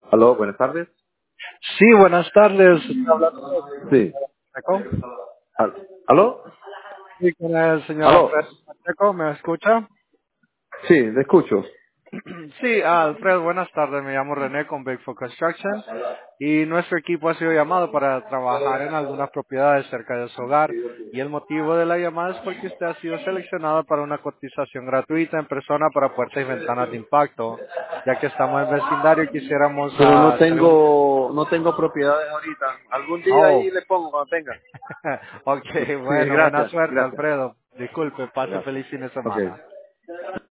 Aló, buenas tardes. Sí, buenas tardes. ¿Está hablando Sí. Pacheco? ¿Aló? Sí, con el señor ¿Aló? Alfredo Pacheco, ¿me escucha? Sí, te escucho. Sí, Alfredo, buenas tardes. Me llamo René con Bigfoot Construction y nuestro equipo ha sido llamado para trabajar en algunas propiedades cerca de su hogar y el motivo de la llamada es porque usted ha sido seleccionado para una cotización gratuita en persona para puertas y ventanas de impacto. Ya que estamos en vecindario y quisiéramos Pero no hacer un... tengo propiedades ahorita. Algún día Oh, ahí le pongo cuando tenga. ok, Sí, bueno, buena gracias, suerte, gracias. Alfredo. Disculpe, pase Gracias. feliz fin de Ok. semana.